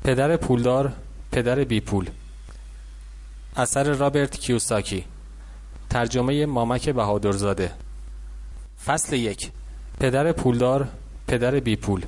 پدر پولدار، پدر بی پول. اثر رابرت کیوساکی. ترجمه مامک بهادرزاده. فصل 1. پدر پولدار، پدر بی پول.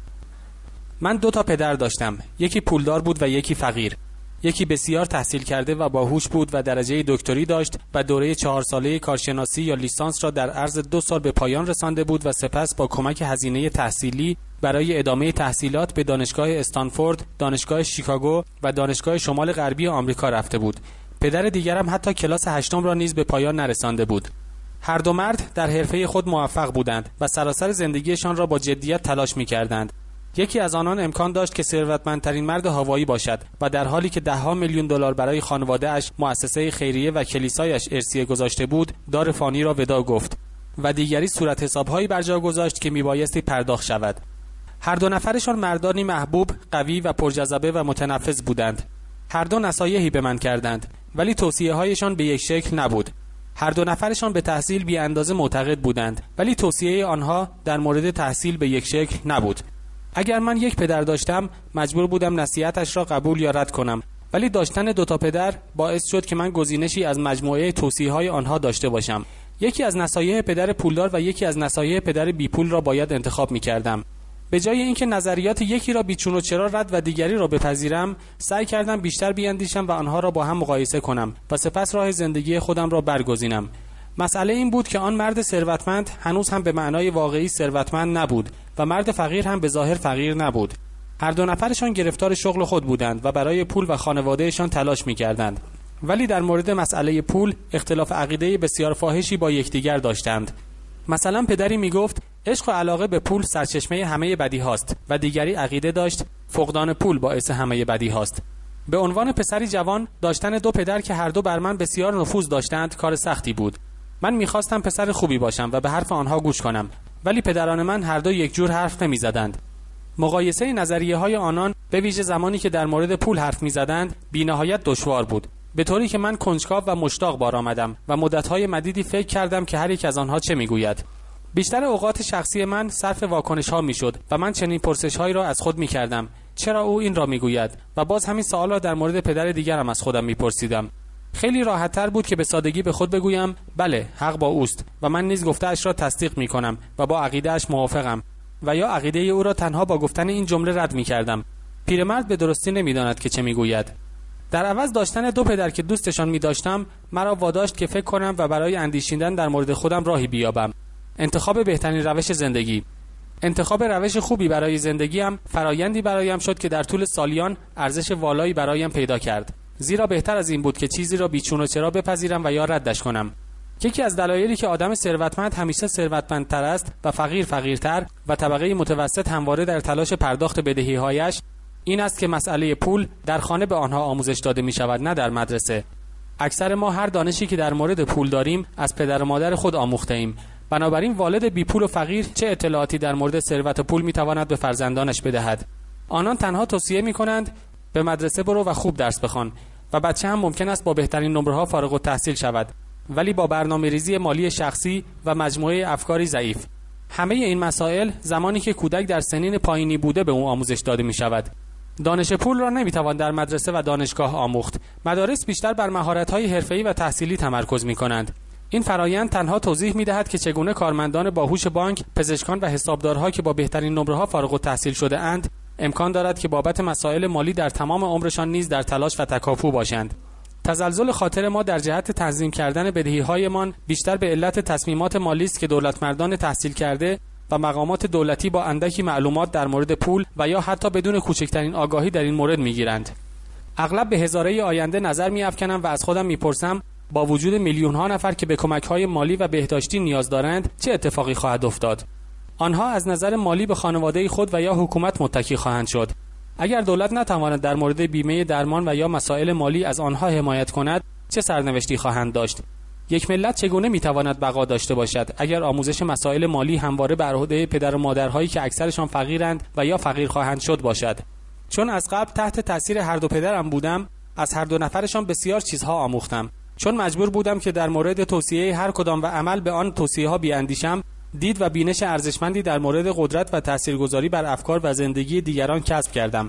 من 2 پدر داشتم. یکی پولدار بود و یکی فقیر. یکی بسیار تحصیل کرده و باهوش بود و درجه دکتری داشت و دوره 4 ساله کارشناسی یا لیسانس را در عرض 2 سال به پایان رسانده بود و سپس با کمک هزینه تحصیلی برای ادامه تحصیلات به دانشگاه استنفورد، دانشگاه شیکاگو و دانشگاه شمال غربی آمریکا رفته بود. پدر دیگرم حتی کلاس 8 را نیز به پایان نرسانده بود. هر دو مرد در حرفه خود موفق بودند و سراسر زندگیشان را با جدیت تلاش می‌کردند. یکی از آنان امکان داشت که ثروتمندترین مرد هاوایی باشد و در حالی که $10 میلیون برای خانواده‌اش، مؤسسه خیریه و کلیسایش ارثیه گذاشته بود، دار فانی را وداع گفت و دیگری صورت حساب‌هایی بر جا گذاشت که میبایستی پرداخت شود. هر دو نفرشان مردانی محبوب، قوی و پرجذبه و متنفذ بودند. هر دو نصایحی به من کردند، ولی توصیه‌هایشان به یک شکل نبود. هر دو نفرشان به تحصیل بی اندازه معتقد بودند، ولی توصیه آنها در مورد تحصیل به یک شکل نبود. اگر من یک پدر داشتم، مجبور بودم نصیحتش را قبول یا رد کنم، ولی داشتن 2 پدر باعث شد که من گزینشی از مجموعه توصیه‌های آنها داشته باشم. یکی از نصایح پدر پولدار و یکی از نصایح پدر بی پول را باید انتخاب می‌کردم. به جای اینکه نظریات یکی را بیچون و چرا رد و دیگری را بپذیرم، سعی کردم بیشتر بیاندیشم و آنها را با هم مقایسه کنم و سپس راه زندگی خودم را برگزینم. مسئله این بود که آن مرد ثروتمند هنوز هم به معنای واقعی ثروتمند نبود و مرد فقیر هم به ظاهر فقیر نبود. هر دو نفرشان گرفتار شغل خود بودند و برای پول و خانوادهشان تلاش می‌کردند، ولی در مورد مسئله پول اختلاف عقیده بسیار فاحشی با یکدیگر داشتند. مثلا پدری میگفت عشق و علاقه به پول سرچشمه همه بدی هاست و دیگری عقیده داشت فقدان پول باعث همه بدی هاست. به عنوان پسری جوان داشتن 2 پدر که هر دو بر من بسیار نفوذ داشتند کار سختی بود. من میخواستم پسر خوبی باشم و به حرف آنها گوش کنم، ولی پدران من هر دو یک جور حرف نمیزدند. مقایسه نظریه‌های آنان به ویژه زمانی که در مورد پول حرف میزدند بی‌نهایت دشوار بود، به طوری که من کنجکاو و مشتاق بار آمدم و مدت‌های مدیدی فکر کردم که هر یک از آنها چه میگوید. بیشتر اوقات شخصی من صرف واکنش‌ها میشد و من چنین پرسش‌هایی را از خود میکردم: چرا او این را میگوید؟ و باز همین سوال را در مورد پدر دیگرم از خودم میپرسیدم. خیلی راحت‌تر بود که به سادگی به خود بگویم بله، حق با اوست و من نیز گفته‌اش را تصدیق می‌کنم و با عقیده‌اش موافقم، و یا عقیده او را تنها با گفتن این جمله رد می‌کردم: پیرمرد به درستی نمی‌داند که چه می‌گوید. در عوض داشتن 2 پدر که دوستشان می‌داشتم مرا واداشت که فکر کنم و برای اندیشیدن در مورد خودم راهی بیابم. انتخاب بهترین روش زندگی. انتخاب روش خوبی برای زندگیم فرایندی برایم شد که در طول سالیان ارزش والایی برایم پیدا کرد، زیرا بهتر از این بود که چیزی را بیچون و چرا بپذیرم و یا ردش کنم. یکی از دلایلی که آدم ثروتمند همیشه ثروتمندتر است و فقیر فقیرتر و طبقه متوسط همواره در تلاش پرداخت بدهی‌هایش این است که مسئله پول در خانه به آنها آموزش داده می شود، نه در مدرسه. اکثر ما هر دانشی که در مورد پول داریم از پدر و مادر خود آموخته ایم. بنابراین والد بی پول و فقیر چه اطلاعاتی در مورد ثروت و پول می تواند به فرزندانش بدهد؟ آنان تنها توصیه می کنند به مدرسه برو و خوب درس بخوان و بچه هم ممکن است با بهترین نمره‌ها فارغ التحصیل شود، ولی با برنامه‌ریزی مالی شخصی و مجموعه افکاری ضعیف. همه این مسائل زمانی که کودک در سنین پایینی بوده به او آموزش داده می شود. دانش پول را نمیتوان در مدرسه و دانشگاه آموخت. مدارس بیشتر بر مهارت‌های حرفه‌ای و تحصیلی تمرکز می‌کنند. این فرایند تنها توضیح می‌دهد که چگونه کارمندان باهوش بانک، پزشکان و حسابدارها که با بهترین نمره‌ها فارغ التحصیل شده اند، امکان دارد که بابت مسائل مالی در تمام عمرشان نیز در تلاش و تکاپو باشند. تزلزل خاطر ما در جهت تنظیم کردن بدهی‌هایمان بیشتر به علت تصمیمات مالی است که دولتمردان تحصیل کرده و مقامات دولتی با اندکی معلومات در مورد پول و یا حتی بدون کوچکترین آگاهی در این مورد میگیرند. اغلب به هزاره آینده نظر میافکنم و از خودم میپرسم با وجود میلیون‌ها نفر که به کمک‌های مالی و بهداشتی نیاز دارند چه اتفاقی خواهد افتاد؟ آنها از نظر مالی به خانواده خود و یا حکومت متکی خواهند شد. اگر دولت نتواند در مورد بیمه درمان و یا مسائل مالی از آنها حمایت کند چه سرنوشتی خواهند داشت؟ یک ملت چگونه میتواند بقا داشته باشد اگر آموزش مسائل مالی همواره بر عهده پدر و مادرهایی که اکثرشان فقیرند و یا فقیر خواهند شد باشد؟ چون از قبل تحت تاثیر هر دو پدرم بودم، از هر دو نفرشان بسیار چیزها آموختم. چون مجبور بودم که در مورد توصیه هر کدام و عمل به آن توصیه‌ها بیاندیشم، دید و بینش ارزشمندی در مورد قدرت و تاثیرگذاری بر افکار و زندگی دیگران کسب کردم.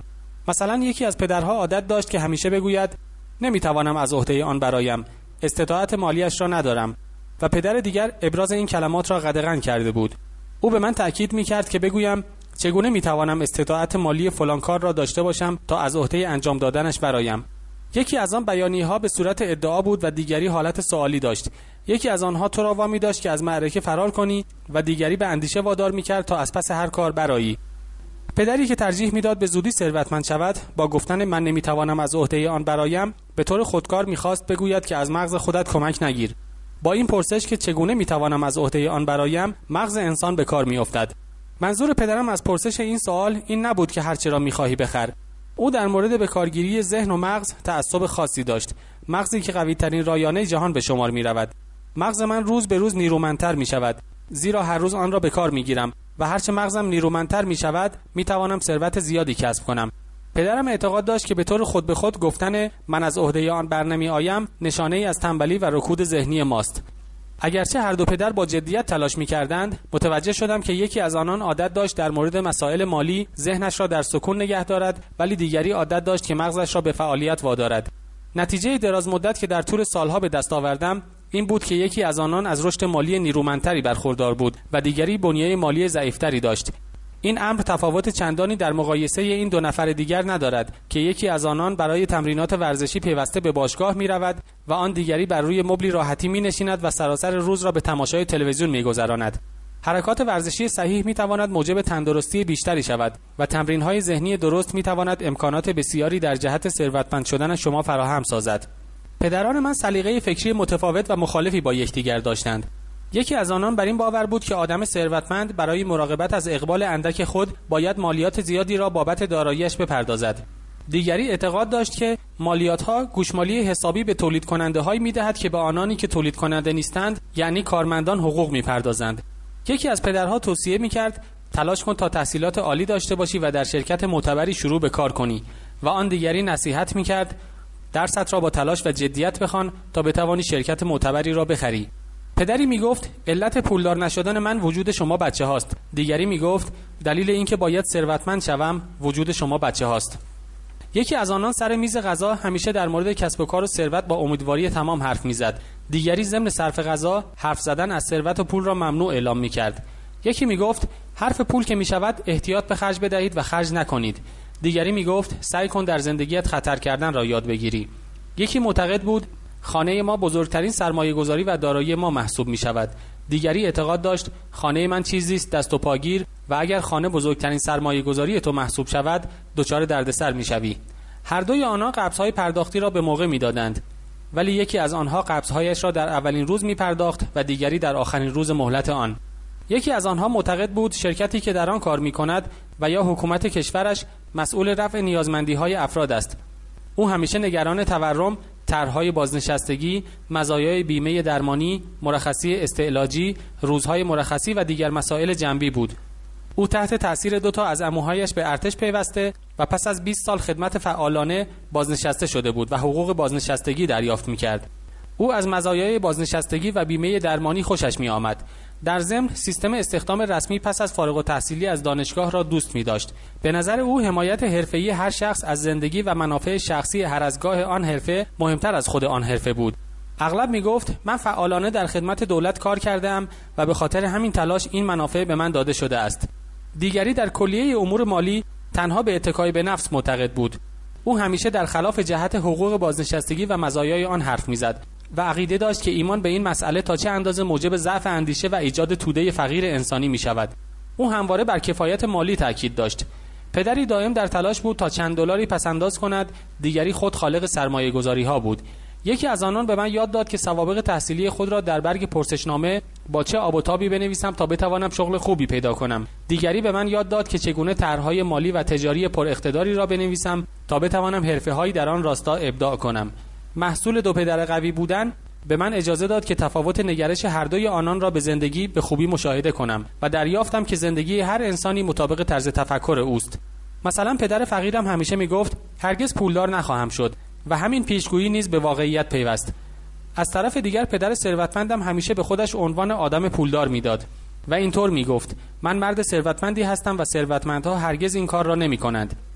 مثلا یکی از پدرها عادت داشت که همیشه بگوید نمیتوانم از عهده آن برایم، استطاعت مالیش را ندارم، و پدر دیگر ابراز این کلمات را قدغن کرده بود. او به من تأکید میکرد که بگویم چگونه میتوانم استطاعت مالی فلان کار را داشته باشم تا از عهده انجام دادنش برایم. یکی از آن بیانیه‌ها به صورت ادعا بود و دیگری حالت سوالی داشت. یکی از آنها تو را وامی داشت که از معرکه فرار کنی و دیگری به اندیشه وادار میکرد تا از پس هر کار برآیی. پدری که ترجیح میداد به زودی ثروتمند شود، با گفتن من نمیتوانم از عهده آن برایم، به طور خودکار میخواست بگوید که از مغز خودت کمک نگیر. با این پرسش که چگونه میتوانم از عهده آن برایم، مغز انسان به کار میافتد. منظور پدرم از پرسش این سوال این نبود که هر چه را میخواهی بخر. او در مورد به کارگیری ذهن و مغز تعصب خاصی داشت، مغزی که قوی ترین رایانه جهان به شمار میرود. مغز من روز به روز نیرومندتر میشود، زیرا هر روز آن را به کار میگیرم و هرچه مغزم نیرومندتر میشود میتوانم ثروت زیادی کسب کنم. پدرم اعتقاد داشت که به طور خود به خود گفتن من از عهده آن برنمی آیم نشانه ای از تنبلی و رکود ذهنی ماست. اگرچه هر دو پدر با جدیت تلاش می‌کردند، متوجه شدم که یکی از آنان عادت داشت در مورد مسائل مالی ذهنش را در سکون نگه دارد، ولی دیگری عادت داشت که مغزش را به فعالیت وادارد. نتیجه دراز مدت که در طول سالها به دست آوردم این بود که یکی از آنان از رشد مالی نیرومندتری برخوردار بود و دیگری بنیه مالی ضعیفتری داشت. این امر تفاوت چندانی در مقایسه این دو نفر دیگر ندارد که یکی از آنان برای تمرینات ورزشی پیوسته به باشگاه می رود و آن دیگری بر روی مبلی راحتی می نشیند و سراسر روز را به تماشای تلویزیون می گذراند. حرکات ورزشی صحیح می تواند موجب تندرستی بیشتری شود و تمرین‌های ذهنی درست می تواند امکانات بسیاری در جهت ثروتمند شدن شما فراهم سازد. پدران من سلیقه فکری متفاوت و مخالفی با یکدیگر داشتند. یکی از آنان بر این باور بود که آدم ثروتمند برای مراقبت از اقبال اندک خود باید مالیات زیادی را بابت داراییش بپردازد. دیگری اعتقاد داشت که مالیات‌ها گوشمالی حسابی به تولید کننده هایی می‌دهد که به آنانی که تولید کننده نیستند، یعنی کارمندان، حقوق می‌پردازند. یکی از پدرها توصیه می‌کرد تلاش کن تا تحصیلات عالی داشته باشی و در شرکت معتبری شروع به کار کنی، و آن دیگری نصیحت می‌کرد درست را با تلاش و جدیت بخوان تا بتوانی شرکت معتبری را بخری. پدری میگفت علت پولدار نشدن من وجود شما بچه هاست. دیگری میگفت دلیل اینکه باید ثروتمند شوم وجود شما بچه هاست. یکی از آنان سر میز غذا همیشه در مورد کسب و کار و ثروت با امیدواری تمام حرف میزد. دیگری ضمن صرف غذا حرف زدن از ثروت و پول را ممنوع اعلام میکرد. یکی میگفت حرف پول که میشود احتیاط به خرج بدهید و خرج نکنید. دیگری میگفت سعی کن در زندگیت خطر کردن را یاد بگیری. یکی معتقد بود خانه ما بزرگترین سرمایه‌گذاری و دارایی ما محسوب می‌شود. دیگری اعتقاد داشت خانه من چیزی است دست و پاگیر و اگر خانه بزرگترین سرمایه‌گذاری تو محسوب شود دچار دردسر می‌شوی. هر دوی آنها قبض‌های پرداختی را به موقع می‌دادند، ولی یکی از آنها قبض‌هایش را در اولین روز می‌پرداخت و دیگری در آخرین روز مهلت آن. یکی از آنها معتقد بود شرکتی که در آن کار می‌کند و یا حکومت کشورش مسئول رفع نیازمندی‌های افراد است. او همیشه نگران تورم، طرح‌های بازنشستگی، مزایای بیمه درمانی، مرخصی استعلاجی، روزهای مرخصی و دیگر مسائل جنبی بود. او تحت تأثیر دوتا از عموهایش به ارتش پیوسته و پس از 20 سال خدمت فعالانه بازنشسته شده بود و حقوق بازنشستگی دریافت می‌کرد. او از مزایای بازنشستگی و بیمه درمانی خوشش می‌آمد. در ضمن سیستم استخدام رسمی پس از فارغ التحصیلی از دانشگاه را دوست می‌داشت. به نظر او حمایت حرفه‌ای هر شخص از زندگی و منافع شخصی هر از گاه آن حرفه مهمتر از خود آن حرفه بود. اغلب می‌گفت من فعالانه در خدمت دولت کار کرده‌ام و به خاطر همین تلاش این منافع به من داده شده است. دیگری در کلیه امور مالی تنها به اتکای به نفس معتقد بود. او همیشه در خلاف جهت حقوق بازنشستگی و مزایای آن حرف می‌زد و عقیده داشت که ایمان به این مسئله تا چه اندازه موجب ضعف اندیشه و ایجاد توده فقیر انسانی می شود. او همواره بر کفایت مالی تاکید داشت. پدری دائم در تلاش بود تا چند دلاری پس انداز کند، دیگری خود خالق سرمایه گذاری ها بود. یکی از آنان به من یاد داد که سوابق تحصیلی خود را در برگ پرسشنامه با چه آب و تابی بنویسم تا بتوانم شغل خوبی پیدا کنم. دیگری به من یاد داد که چگونه طرح‌های مالی و تجاری پر اقتداری را بنویسم تا بتوانم حرفه‌هایی در آن راستا ابداع کنم. محصول دو پدر قوی بودن به من اجازه داد که تفاوت نگرش هر دوی آنان را به زندگی به خوبی مشاهده کنم و دریافتم که زندگی هر انسانی مطابق طرز تفکر اوست. مثلا پدر فقیرم همیشه میگفت هرگز پولدار نخواهم شد و همین پیشگویی نیز به واقعیت پیوست. از طرف دیگر پدر ثروتمندم همیشه به خودش عنوان آدم پولدار میداد و اینطور میگفت من مرد ثروتمندی هستم و ثروتمندها هرگز این کار را نمیکنند.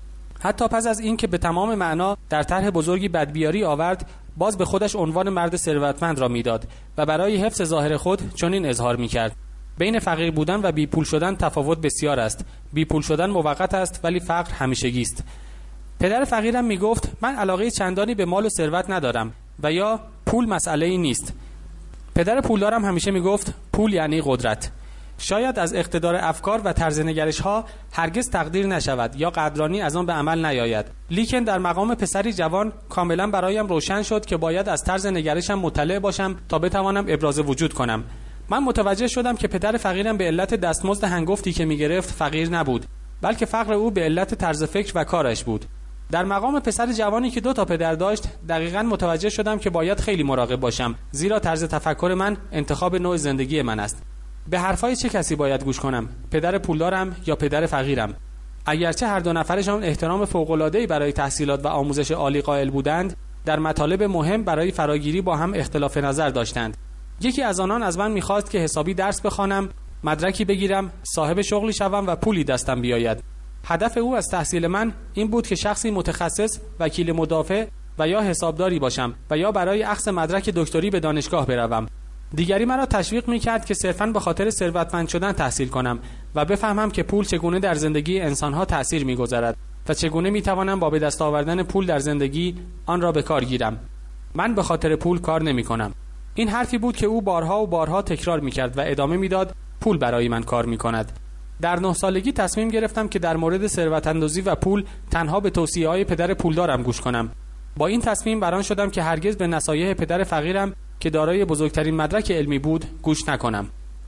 حتی پس از این که به تمام معنا در طرح بزرگی بدبیاری آورد، باز به خودش عنوان مرد ثروتمند را میداد و برای حفظ ظاهر خود چنین اظهار میکرد: بین فقیر بودن و بی پول شدن تفاوت بسیار است. بی پول شدن موقت است ولی فقر همیشگی است. پدر فقیرم میگفت: من علاقه چندانی به مال و ثروت ندارم و یا پول مسئله ای نیست. پدر پولدارم همیشه میگفت: پول یعنی قدرت. شاید از اقتدار افکار و طرز نگرش ها هرگز تقدیر نشود یا قدردانی از آن به عمل نیاید، لیکن در مقام پسری جوان کاملا برایم روشن شد که باید از طرز نگرشم مطلع باشم تا بتوانم ابراز وجود کنم. من متوجه شدم که پدر فقیرم به علت دستمزد هنگفتی که میگرفت فقیر نبود، بلکه فقر او به علت طرز فکر و کارش بود. در مقام پسر جوانی که 2 پدر داشت دقیقاً متوجه شدم که باید خیلی مراقب باشم، زیرا طرز تفکر من انتخاب نوع زندگی من است. به حرفای چه کسی باید گوش کنم؟ پدر پولدارم یا پدر فقیرم؟ اگرچه هر 2 نفرشان احترام فوق‌العاده‌ای برای تحصیلات و آموزش عالی قائل بودند، در مطالب مهم برای فراگیری با هم اختلاف نظر داشتند. یکی از آنان از من می‌خواست که حسابی درس بخوانم، مدرکی بگیرم، صاحب شغلی شوم و پولی دستم بیاید. هدف او از تحصیل من این بود که شخصی متخصص، وکیل مدافع و یا حسابداری باشم و یا برای اخذ مدرک دکتری به دانشگاه بروم. دیگری مرا تشویق می‌کرد که صرفاً به خاطر ثروتمند شدن تحصیل کنم و بفهمم که پول چگونه در زندگی انسان‌ها تأثیر می‌گذارد و چگونه می‌توانم با به دست آوردن پول در زندگی آن را به کار گیرم. من به خاطر پول کار نمی‌کنم. این حرفی بود که او بارها و بارها تکرار می‌کرد و ادامه می‌داد: پول برای من کار می‌کند. در 9 سالگی تصمیم گرفتم که در مورد ثروت‌اندوزی و پول تنها به توصیه‌های پدر پولدارم گوش کنم. با این تصمیم بران شدم که هرگز به نصایح پدر فقیرم که دارای بزرگترین مدرک علمی بود گوش نکنم.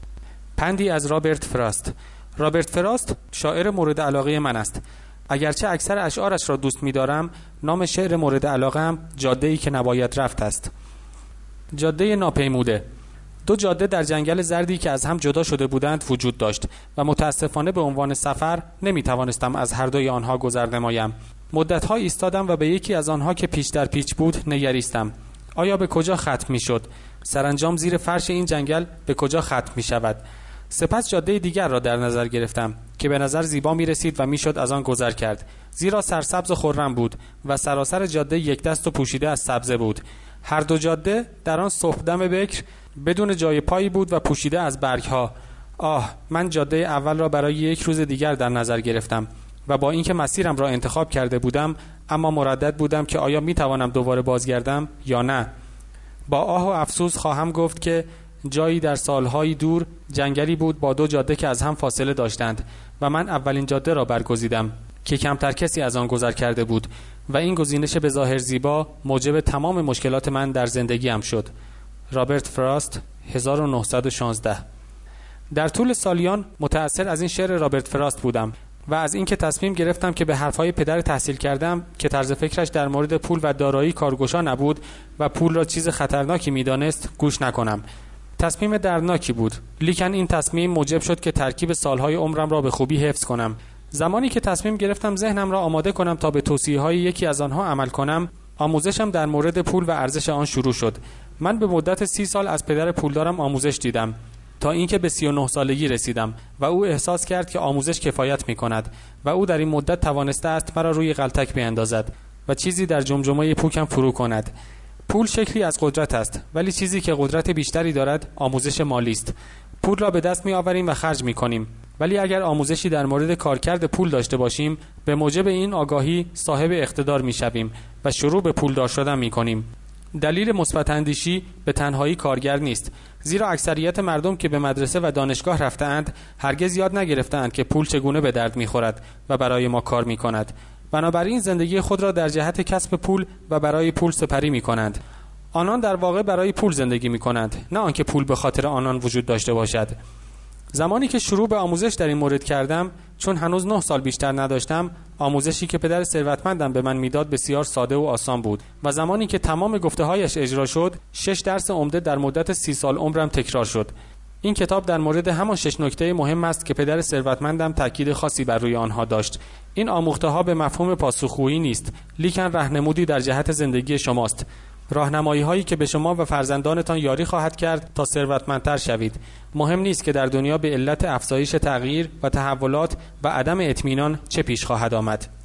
پندی از رابرت فراست. رابرت فراست شاعر مورد علاقه من است. اگرچه اکثر اشعارش را دوست می‌دارم، نام شعر مورد علاقه‌ام جاده‌ای که نباید رفت است. جاده ناپیموده. 2 جاده در جنگل زردی که از هم جدا شده بودند وجود داشت و متاسفانه به عنوان سفر نمی‌توانستم از هر دوی آنها گذر نمایم. مدت‌ها ایستادم و به یکی از آنها که پیچ در پیچ بود نگریستم. آیا به کجا ختم می‌شد؟ سرانجام زیر فرش این جنگل به کجا ختم می‌شود؟ سپس جاده دیگر را در نظر گرفتم که به نظر زیبا می‌رسید و می‌شد از آن گذر کرد، زیرا سرسبز و خرم بود و سراسر جاده یک دست و پوشیده از سبزه بود. هر 2 جاده در آن صبحدم بکر بدون جای پایی بود و پوشیده از برگ‌ها. من جاده اول را برای یک روز دیگر در نظر گرفتم و با اینکه مسیرم را انتخاب کرده بودم، اما مردد بودم که آیا می‌توانم دوباره بازگردم یا نه. با آه و افسوس خواهم گفت که جایی در سالهای دور جنگلی بود با 2 جاده که از هم فاصله داشتند و من اولین جاده را برگزیدم که کمتر کسی از آن گذر کرده بود و این گزینش به ظاهر زیبا موجب تمام مشکلات من در زندگیم شد. رابرت فراست 1916. در طول سالیان متأثر از این شعر رابرت فراست بودم و از اینکه تصمیم گرفتم که به حرفهای پدر تحصیل کردم که طرز فکرش در مورد پول و دارایی کارگشا نبود و پول را چیز خطرناکی می‌دانست گوش نکنم. تصمیم دردناکی بود، لیکن این تصمیم موجب شد که ترکیب سالهای عمرم را به خوبی حفظ کنم. زمانی که تصمیم گرفتم ذهنم را آماده کنم تا به توصیه‌های یکی از آنها عمل کنم، آموزشم در مورد پول و ارزش آن شروع شد. من به مدت 30 سال از پدر پولدارم آموزش دیدم تا اینکه به 39 سالگی رسیدم و او احساس کرد که آموزش کفایت می‌کند و او در این مدت توانسته است مرا روی غلطک بیاندازد و چیزی در جمجمه پوکم فرو کند. پول شکلی از قدرت است، ولی چیزی که قدرت بیشتری دارد آموزش مالی است. پول را به دست می‌آوریم و خرج می‌کنیم، ولی اگر آموزشی در مورد کارکرد پول داشته باشیم، به موجب این آگاهی صاحب اقتدار می‌شویم و شروع به پولدار شدن می‌کنیم. دلیل مثبت اندیشی به تنهایی کارگر نیست، زیرا اکثریت مردم که به مدرسه و دانشگاه رفته‌اند هرگز یاد نگرفته‌اند که پول چگونه به درد می‌خورد و برای ما کار می‌کند. بنابراین زندگی خود را در جهت کسب پول و برای پول سپری می‌کنند. آنان در واقع برای پول زندگی می‌کنند، نه آنکه پول به خاطر آنان وجود داشته باشد. زمانی که شروع به آموزش در این مورد کردم، چون هنوز 9 سال بیشتر نداشتم، آموزشی که پدر ثروتمندم به من میداد بسیار ساده و آسان بود و زمانی که تمام گفته‌هایش اجرا شد، 6 درس عمده در مدت 30 سال عمرم تکرار شد. این کتاب در مورد همان 6 نکته مهم است که پدر ثروتمندم تاکید خاصی بر روی آنها داشت. این آموخته‌ها به مفهوم پاسخگویی نیست، لیکن راهنمودی در جهت زندگی شماست. راهنمایی‌هایی که به شما و فرزندانتان یاری خواهد کرد تا ثروتمندتر شوید. مهم نیست که در دنیا به علت افزایش تغییر و تحولات و عدم اطمینان چه پیش خواهد آمد.